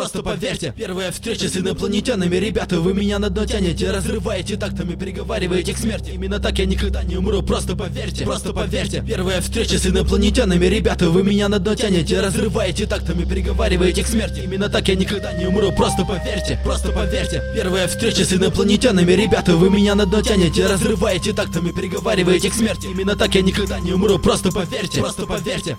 просто поверьте. Первая встреча с инопланетянами, ребята, вы меня на дно тянете, разрываете тактами, приговариваете к смерти. Именно так я никогда не умру, просто поверьте, просто поверьте. Первая встреча с инопланетянами, ребята, вы меня на дно тянете, разрываете тактами, приговариваете к смерти. Именно так я никогда не умру, просто поверьте, просто поверьте. Первая встреча с инопланетянами, ребята, вы меня на дно тянете, разрываете тактами, приговариваете к смерти. Именно так я никогда не умру, просто поверьте, просто поверьте.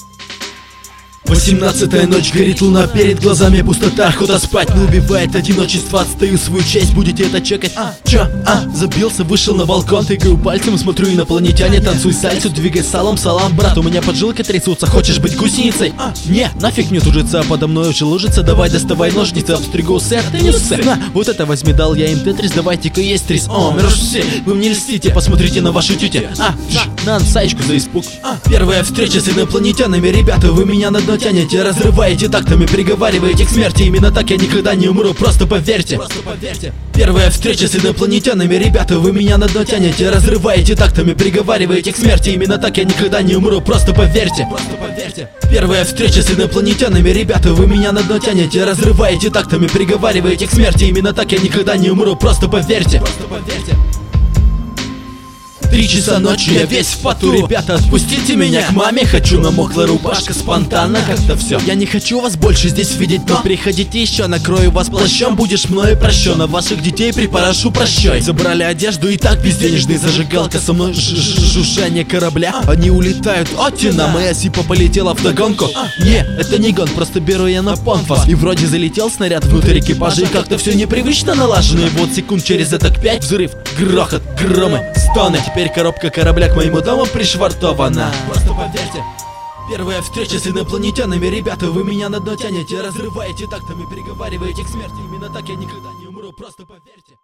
18-я ночь, горит луна, перед глазами пустота, охота спать, но убивает одиночество, отстаю свою честь, будете это чекать? Забился, вышел на балкон, тыкаю пальцем, смотрю инопланетяне, танцуй сальсу, двигай салом, салам, брат, у меня поджилки трясутся, хочешь быть гусеницей? Не, нафиг мне тужиться, подо мной уже лужится, давай доставай ножницы, обстригу сэр, ты не сэр. На, вот это возьми, дал я им тетрис, давайте-ка есть трис. Мираж все, вы мне льстите, посмотрите на ваши тюти. На ансайчку за испуг. Первая встреча с инопланетянами, ребята, вы меня на дно тянете, разрываете тактами, приговариваете к смерти. Именно так я никогда не умру, просто поверьте, просто поверьте. Первая встреча с инопланетянами, ребята, вы меня на дно тянете, разрываете тактами, приговариваете к смерти. Именно так я никогда не умру, просто поверьте, просто поверьте. Первая встреча с инопланетянами, ребята, вы меня на дно тянете, разрываете тактами, приговариваете к смерти. Именно так я никогда не умру, просто поверьте, просто поверьте. 3 часа ночи, я весь в поту. Ребята, отпустите меня к маме. Хочу, намокла рубашка, спонтанно как-то все. Я не хочу вас больше здесь видеть, но приходите еще, накрою вас плащом. Будешь мною прощен, а ваших детей припорошу прощой. Забрали одежду и так безденежный, зажигалка со мной жужжание корабля. Они улетают, отина, моя сипа полетела вдогонку. Не, это не гон, просто беру я на понфас. И вроде залетел снаряд внутрь экипажа, и как-то все непривычно налажено. И вот секунд через это 5 взрыв, грохот, громы, стоны. Теперь коробка корабля к моему дому пришвартована. Просто поверьте. Первая встреча с инопланетянами, ребята, вы меня на дно тянете, разрываете тактами, приговариваете к смерти. Именно так я никогда не умру, просто поверьте.